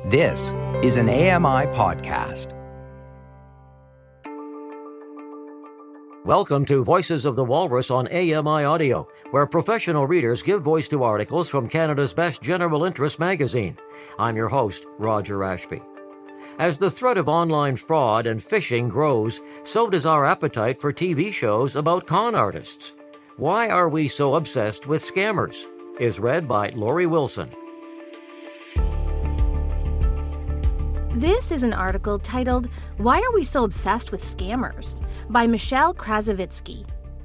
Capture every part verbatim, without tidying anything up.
This is an A M I podcast. Welcome to Voices of the Walrus on A M I Audio, where professional readers give voice to articles from Canada's best general interest magazine. I'm your host, Roger Ashby. As the threat of online fraud and phishing grows, so does our appetite for T V shows about con artists. Why are we so obsessed with scammers? Is read by Lori Wilson. This is an article titled, Why Are We So Obsessed with Scammers? By Michelle Krasovitsky.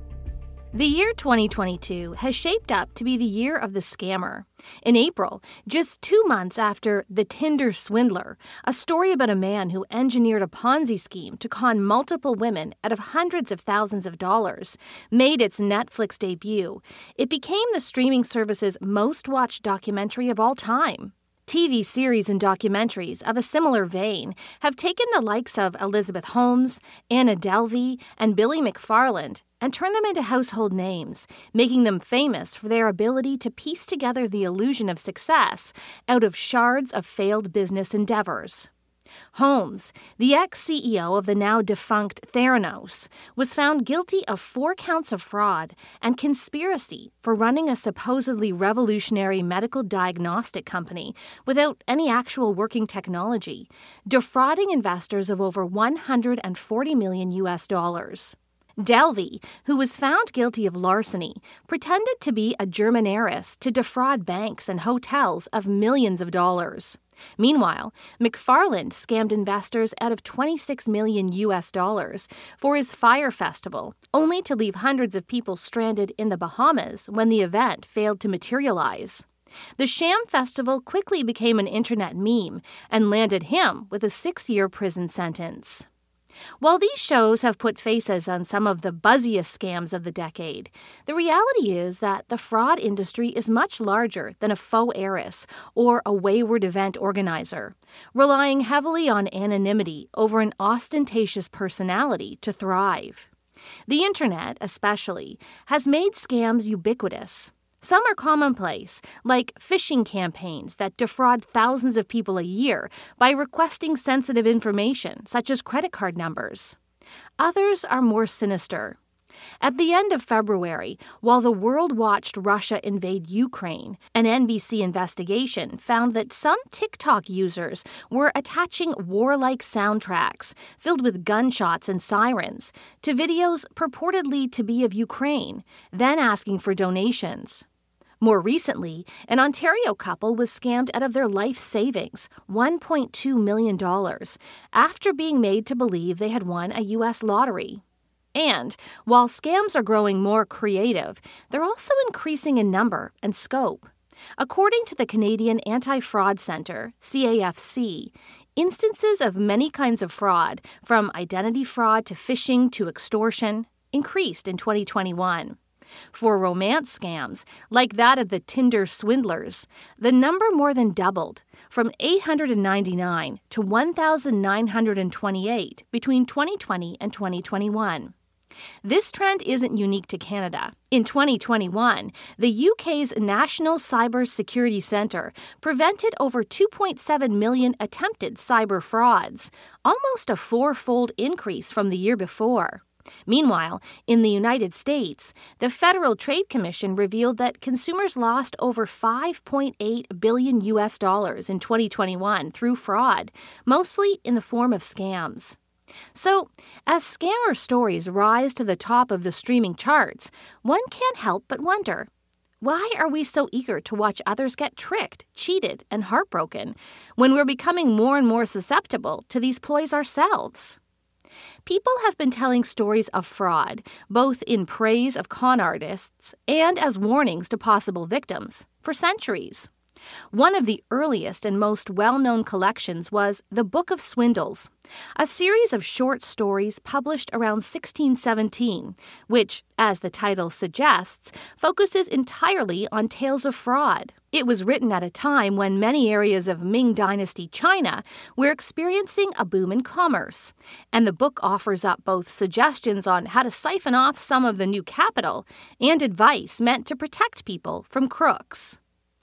The year twenty twenty-two has shaped up to be the year of the scammer. In April, just two months after The Tinder Swindler, a story about a man who engineered a Ponzi scheme to con multiple women out of hundreds of thousands of dollars, made its Netflix debut, it became the streaming service's most-watched documentary of all time. T V series and documentaries of a similar vein have taken the likes of Elizabeth Holmes, Anna Delvey, and Billy McFarland and turned them into household names, making them famous for their ability to piece together the illusion of success out of shards of failed business endeavors. Holmes, the ex-C E O of the now-defunct Theranos, was found guilty of four counts of fraud and conspiracy for running a supposedly revolutionary medical diagnostic company without any actual working technology, defrauding investors of over one hundred forty million U S dollars. Delvey, who was found guilty of larceny, pretended to be a German heiress to defraud banks and hotels of millions of dollars. Meanwhile, McFarland scammed investors out of twenty-six million U S dollars for his Fire Festival, only to leave hundreds of people stranded in the Bahamas when the event failed to materialize. The sham festival quickly became an internet meme and landed him with a six-year prison sentence. While these shows have put faces on some of the buzziest scams of the decade, the reality is that the fraud industry is much larger than a faux heiress or a wayward event organizer, relying heavily on anonymity over an ostentatious personality to thrive. The internet, especially, has made scams ubiquitous. Some are commonplace, like phishing campaigns that defraud thousands of people a year by requesting sensitive information, such as credit card numbers. Others are more sinister. At the end of February, while the world watched Russia invade Ukraine, an N B C investigation found that some TikTok users were attaching warlike soundtracks filled with gunshots and sirens to videos purportedly to be of Ukraine, then asking for donations. More recently, an Ontario couple was scammed out of their life savings, one point two million dollars, after being made to believe they had won a U S lottery. And while scams are growing more creative, they're also increasing in number and scope. According to the Canadian Anti-Fraud Centre, C A F C, instances of many kinds of fraud, from identity fraud to phishing to extortion, increased in twenty twenty-one. For romance scams, like that of the Tinder Swindlers, the number more than doubled, from eight hundred ninety-nine to one thousand nine hundred twenty-eight between twenty twenty and twenty twenty-one. This trend isn't unique to Canada. In twenty twenty-one, the U K's National Cyber Security Centre prevented over two point seven million attempted cyber frauds, almost a four-fold increase from the year before. Meanwhile, in the United States, the Federal Trade Commission revealed that consumers lost over five point eight billion U S dollars in twenty twenty-one through fraud, mostly in the form of scams. So, as scammer stories rise to the top of the streaming charts, one can't help but wonder, why are we so eager to watch others get tricked, cheated, and heartbroken when we're becoming more and more susceptible to these ploys ourselves? People have been telling stories of fraud, both in praise of con artists and as warnings to possible victims, for centuries. One of the earliest and most well-known collections was The Book of Swindles, a series of short stories published around sixteen seventeen, which, as the title suggests, focuses entirely on tales of fraud. It was written at a time when many areas of Ming Dynasty China were experiencing a boom in commerce, and the book offers up both suggestions on how to siphon off some of the new capital and advice meant to protect people from crooks.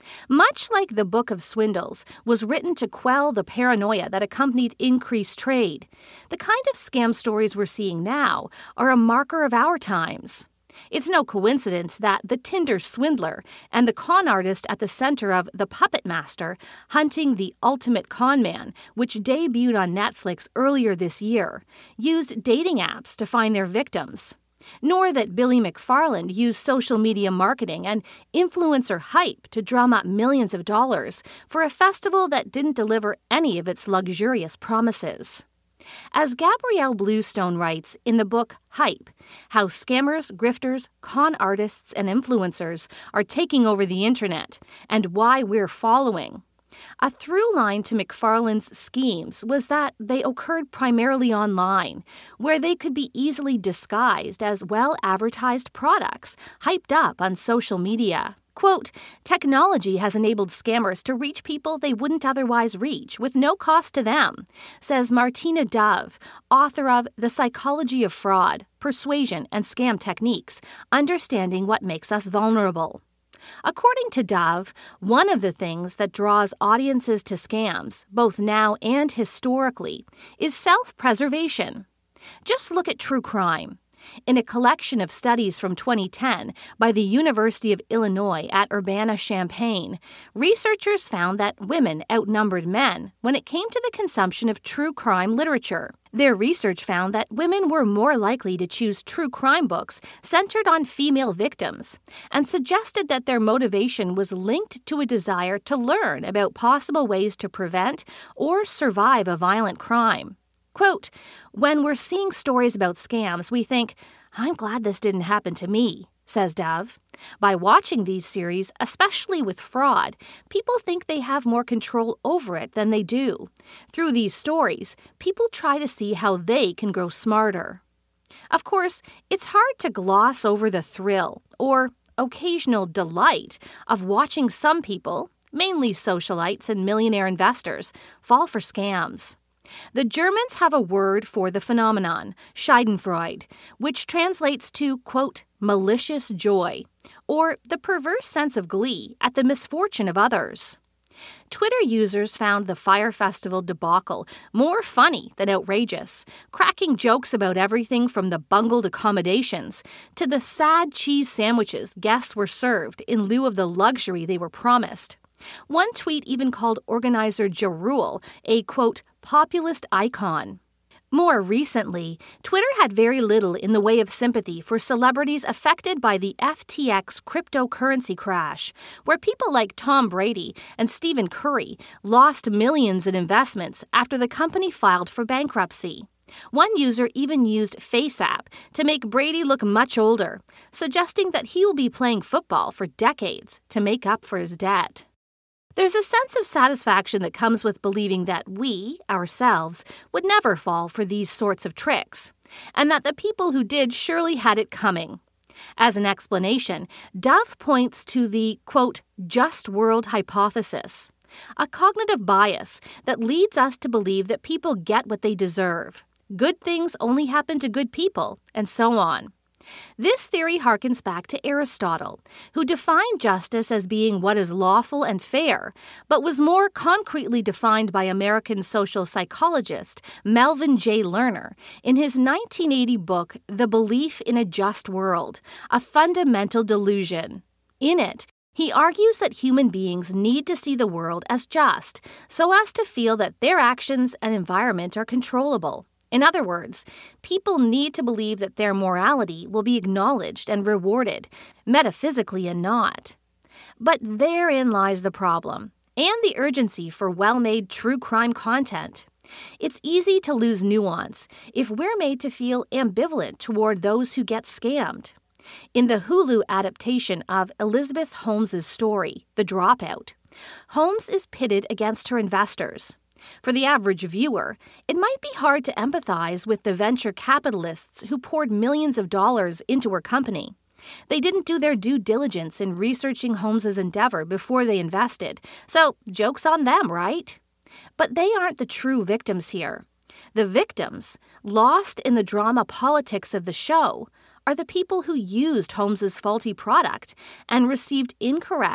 Much like the Book of Swindles was written to quell the paranoia that accompanied increased trade, the kind of scam stories we're seeing now are a marker of our times. It's no coincidence that the Tinder swindler and the con artist at the center of The Puppet Master, Hunting the Ultimate Con Man, which debuted on Netflix earlier this year, used dating apps to find their victims. Nor that Billy McFarland used social media marketing and influencer hype to drum up millions of dollars for a festival that didn't deliver any of its luxurious promises. As Gabrielle Bluestone writes in the book Hype, How Scammers, Grifters, Con Artists, and Influencers Are Taking Over the Internet, and Why We're Following, a through line to McFarland's schemes was that they occurred primarily online, where they could be easily disguised as well-advertised products hyped up on social media. Quote, technology has enabled scammers to reach people they wouldn't otherwise reach with no cost to them, says Martina Dove, author of The Psychology of Fraud, Persuasion, and Scam Techniques, Understanding What Makes Us Vulnerable. According to Dove, one of the things that draws audiences to scams, both now and historically, is self-preservation. Just look at true crime. In a collection of studies from twenty ten by the University of Illinois at Urbana-Champaign, researchers found that women outnumbered men when it came to the consumption of true crime literature. Their research found that women were more likely to choose true crime books centered on female victims, and suggested that their motivation was linked to a desire to learn about possible ways to prevent or survive a violent crime. Quote, when we're seeing stories about scams, we think, I'm glad this didn't happen to me, says Dove. By watching these series, especially with fraud, people think they have more control over it than they do. Through these stories, people try to see how they can grow smarter. Of course, it's hard to gloss over the thrill, or occasional delight, of watching some people, mainly socialites and millionaire investors, fall for scams. The Germans have a word for the phenomenon, Schadenfreude, which translates to, quote, malicious joy, or the perverse sense of glee at the misfortune of others. Twitter users found the Fyre Festival debacle more funny than outrageous, cracking jokes about everything from the bungled accommodations to the sad cheese sandwiches guests were served in lieu of the luxury they were promised. One tweet even called organizer Ja Rule a, quote, populist icon. More recently, Twitter had very little in the way of sympathy for celebrities affected by the F T X cryptocurrency crash, where people like Tom Brady and Stephen Curry lost millions in investments after the company filed for bankruptcy. One user even used FaceApp to make Brady look much older, suggesting that he will be playing football for decades to make up for his debt. There's a sense of satisfaction that comes with believing that we, ourselves, would never fall for these sorts of tricks, and that the people who did surely had it coming. As an explanation, Dove points to the, quote, just world hypothesis, a cognitive bias that leads us to believe that people get what they deserve. Good things only happen to good people, and so on. This theory harkens back to Aristotle, who defined justice as being what is lawful and fair, but was more concretely defined by American social psychologist Melvin J. Lerner in his nineteen eighty book, The Belief in a Just World, A Fundamental Delusion. In it, he argues that human beings need to see the world as just, so as to feel that their actions and environment are controllable. In other words, people need to believe that their morality will be acknowledged and rewarded, metaphysically and not. But therein lies the problem, and the urgency for well-made true crime content. It's easy to lose nuance if we're made to feel ambivalent toward those who get scammed. In the Hulu adaptation of Elizabeth Holmes's story, The Dropout, Holmes is pitted against her investors. For the average viewer, it might be hard to empathize with the venture capitalists who poured millions of dollars into her company. They didn't do their due diligence in researching Holmes's endeavor before they invested, so joke's on them, right? But they aren't the true victims here. The victims, lost in the drama politics of the show, are the people who used Holmes's faulty product and received incorrect,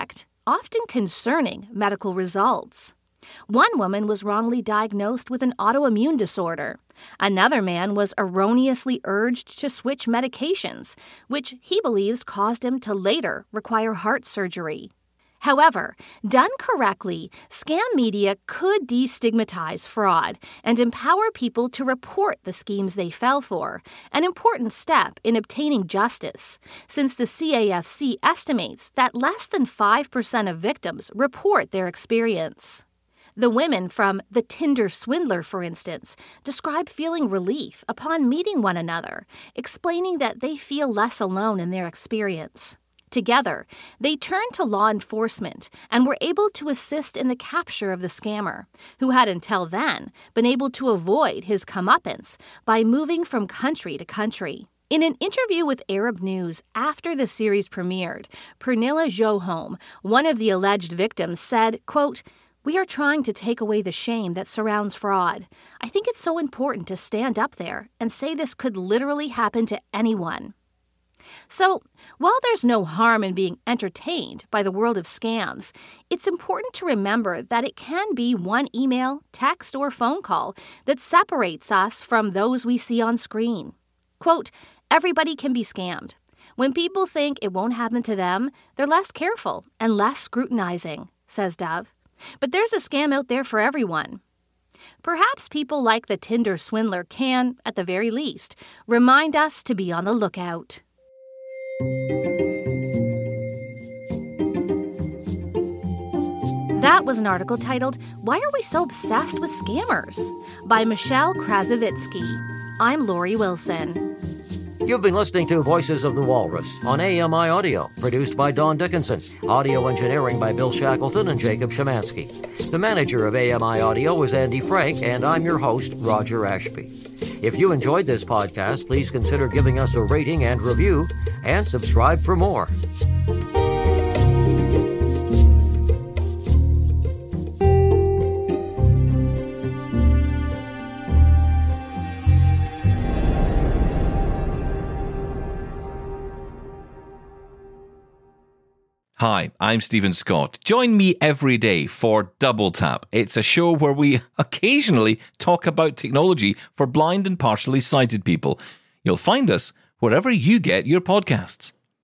often concerning medical results. One woman was wrongly diagnosed with an autoimmune disorder. Another man was erroneously urged to switch medications, which he believes caused him to later require heart surgery. However, done correctly, scam media could destigmatize fraud and empower people to report the schemes they fell for, an important step in obtaining justice, since the C A F C estimates that less than five percent of victims report their experience. The women from The Tinder Swindler, for instance, describe feeling relief upon meeting one another, explaining that they feel less alone in their experience. Together, they turned to law enforcement and were able to assist in the capture of the scammer, who had until then been able to avoid his comeuppance by moving from country to country. In an interview with Arab News after the series premiered, Pernilla Johome, one of the alleged victims, said, quote, "We are trying to take away the shame that surrounds fraud. I think it's so important to stand up there and say this could literally happen to anyone." So, while there's no harm in being entertained by the world of scams, it's important to remember that it can be one email, text, or phone call that separates us from those we see on screen. Quote, "Everybody can be scammed. When people think it won't happen to them, they're less careful and less scrutinizing," says Dove. But there's a scam out there for everyone. Perhaps people like the Tinder Swindler can, at the very least, remind us to be on the lookout. That was an article titled, "Why Are We So Obsessed with Scammers?" by Michelle Krasovitsky. I'm Lori Wilson. You've been listening to Voices of the Walrus on A M I Audio, produced by Don Dickinson, audio engineering by Bill Shackleton and Jacob Shemansky. The manager of A M I Audio is Andy Frank, and I'm your host, Roger Ashby. If you enjoyed this podcast, please consider giving us a rating and review, and subscribe for more. Hi, I'm Stephen Scott. Join me every day for Double Tap. It's a show where we occasionally talk about technology for blind and partially sighted people. You'll find us wherever you get your podcasts.